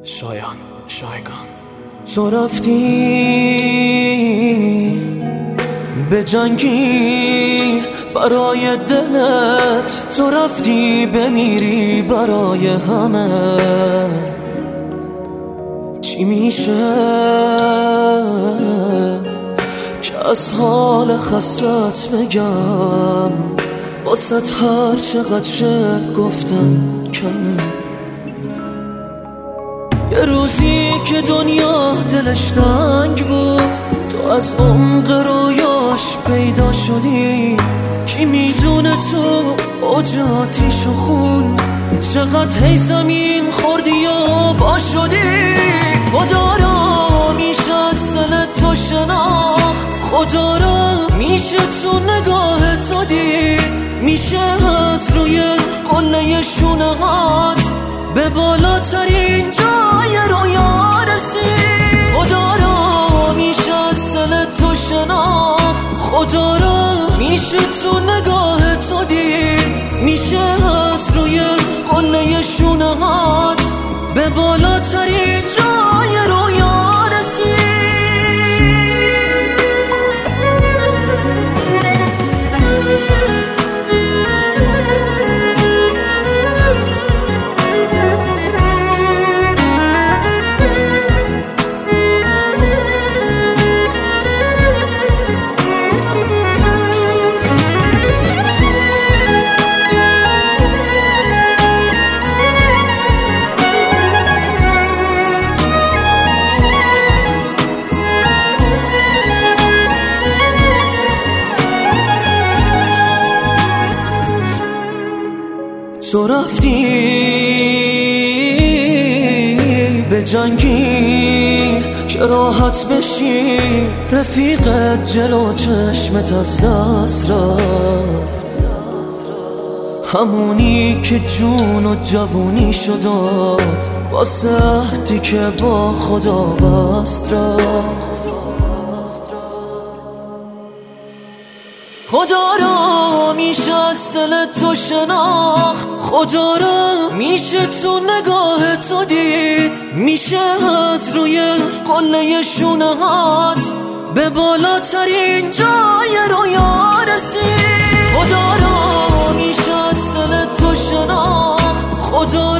شایگان تو رفتی به جنگی برای دلت، تو رفتی بمیری برای همه. چی میشه که از حال خستت بگم؟ واسه هر چقدر شعر گفتم کمه. یه روزی که دنیا دلش تنگ بود، تو از عمق رویاش پیدا شدی. کی میدونه تو اوج آتیش و خون چقدر هی زمین خوردی یا با شدی. خدا را میشه از دل تو شناخت، خدا را میشه تو نگاه تو دید. میشه از روی قله شونه هات به بالاترین جای رویا رسید. خدا را میشه از دل تو شناخت، خدا را میشه تو نگاه تو دید. میشه از روی قله شونه هات به بالاترین جای رویا رسید. تو رفتی به جنگی که راحت بشی، رفیقت جلو چشمت از دست رفت. همونی که جون و جوونی شداد واسه عهدی که با خدا بست رفت. خدا را میشه از دل تو شناخت، خدا را میشه تو نگاه تو دید. میشه از روی قله شونه هات به بالاترین جای رویا رسید. خدا را میشه از دل تو شناخت، خدا